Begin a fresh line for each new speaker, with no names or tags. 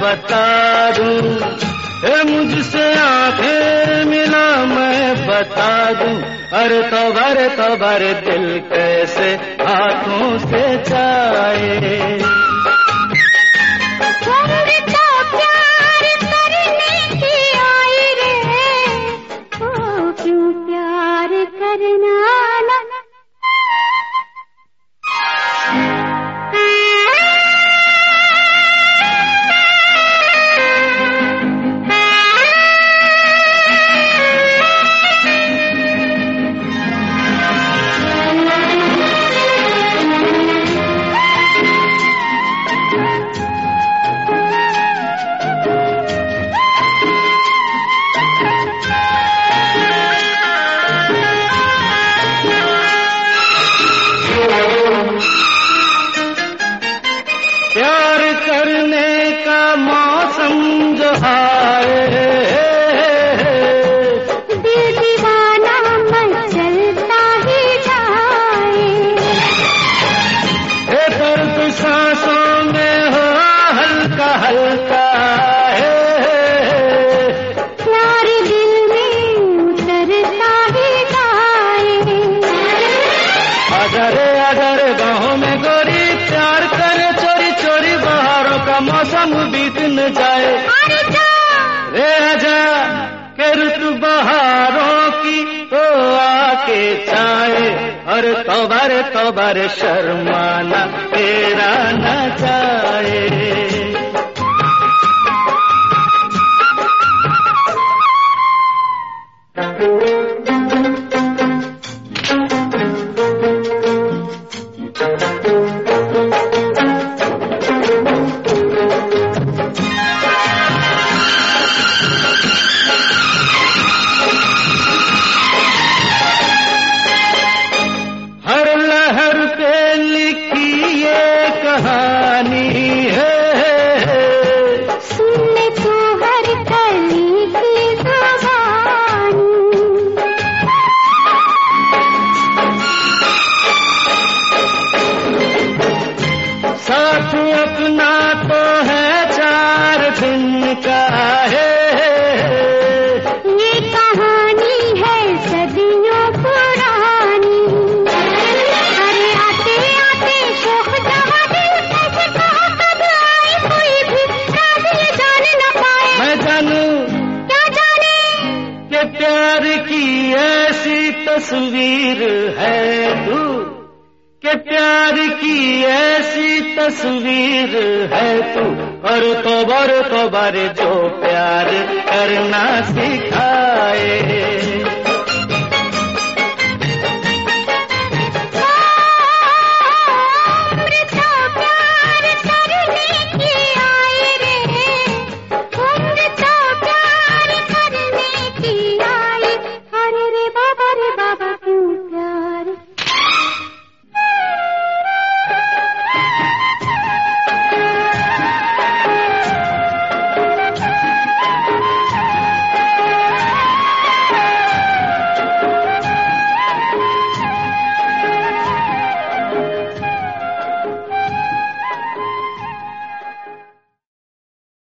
बता दूं, मुझसे आंखें मिला मैं बता दूं, अरे तौबर दिल कैसे हाथों से जाए। प्यार करने का मौसम जो आए,
दिल दीवाना मचलता ही जाए।
दर्द सांसों में हो हल्का हल्का,
प्यार दिल में उतरता ही जाए।
अगर बाहों में गोरी प्यार करे चोरी चोरी, बहारों का मौसम बीत न जाए। रे आजा के ऋतु बहारों की तो आके चाहे, और तौबर शर्माना तेरा न जाए। लहर पे लिखी ये कहानी है,
सुन तू हर कली की ज़ुबानी।
साथ अपना तो है 4 दिन का है,
ये कहानी है सदियों पुरानी। प्यार की ऐसी तस्वीर है तू, कि प्यार की ऐसी तस्वीर है तू, और तौबर जो प्यार करना सिखाए।